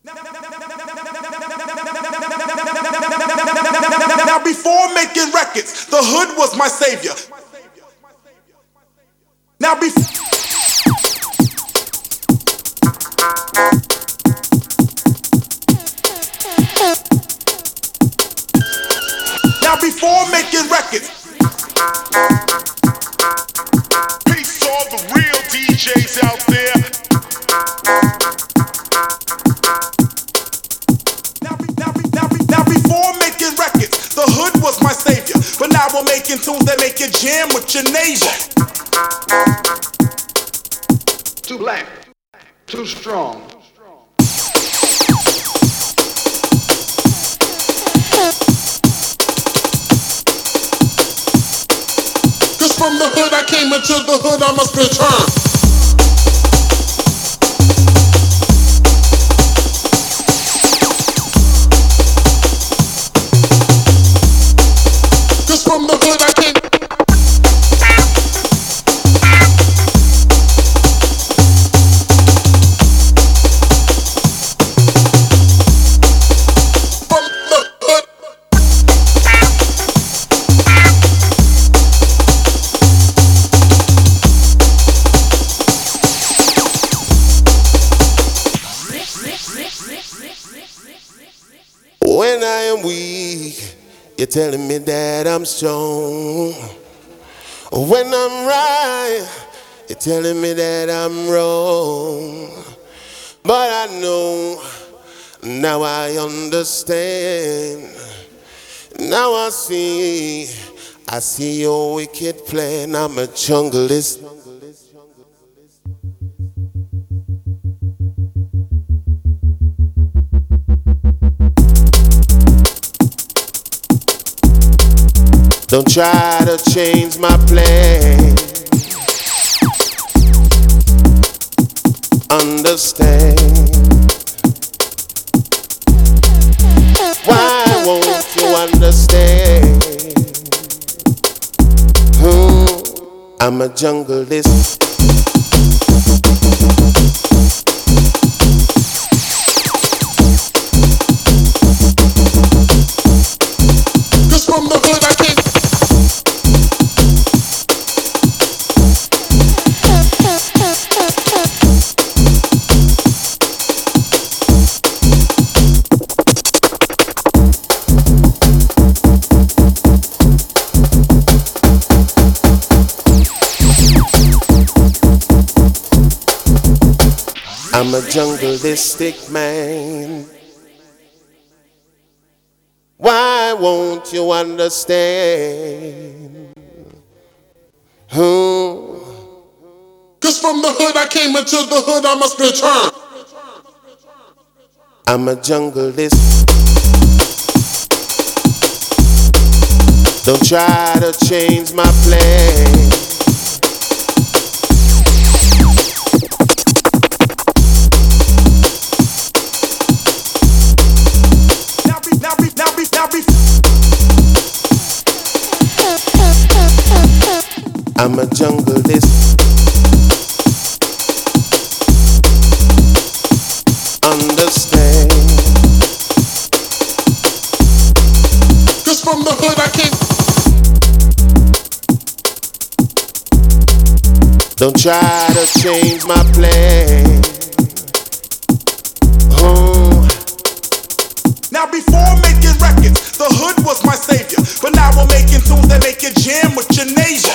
Now before making records, the hood was my savior. Now before making records. Peace to all the real DJs out there. Now before making records, the hood was my savior. But now we're making tunes that make you jam with your neighbor. Too black, too strong. From the hood I came, into the hood I must return. Cause from the hood I came. When I am weak, you're telling me that I'm strong. When I'm right, you're telling me that I'm wrong. But I know, now I understand. Now I see your wicked plan. I'm a junglist. Don't try to change my plan. Understand. Why won't you understand? I'm a junglist. Cause from the hood I came. I'm a jungleistic man. Why won't you understand? Cause from the hood I came, into the hood I must return. I'm a junglist. Don't try to change my plan. I'm a junglist. Understand. Cause from the hood I came. Don't try to change my plan. Now before making records, the hood was my savior. But now we're making tunes that make you jam with your neighbor.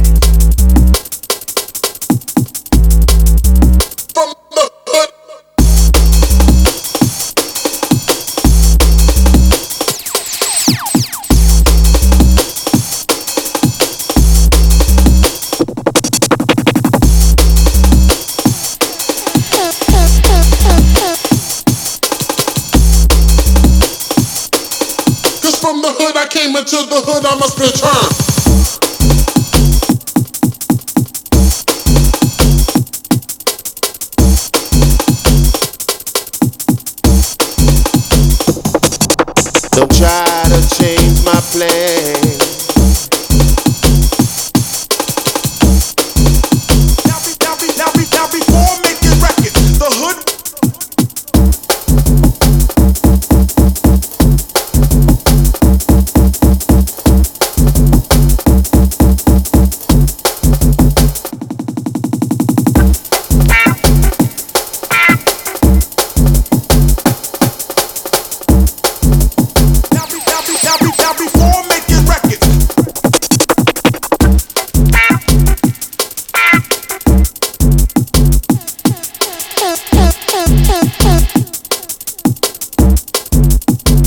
From the hood. Cause from the hood I came, into the hood I must return. Don't try to change my plan. Now before making records, the hood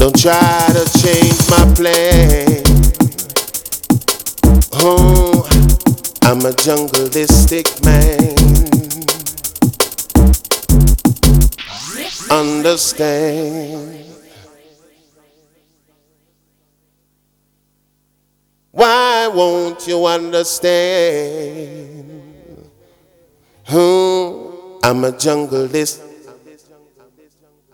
Don't try to change my plan. Oh, I'm a jungleistic man. Understand? Why won't you understand? I'm a jungleist.